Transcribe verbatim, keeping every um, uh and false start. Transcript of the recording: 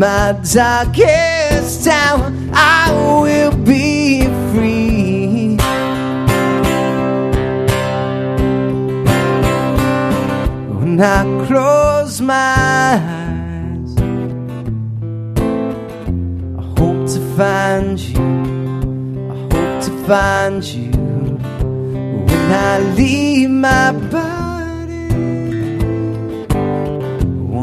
my darkest hour, I will be free. When I close my eyes, I hope to find you, I hope to find you. When I leave my body,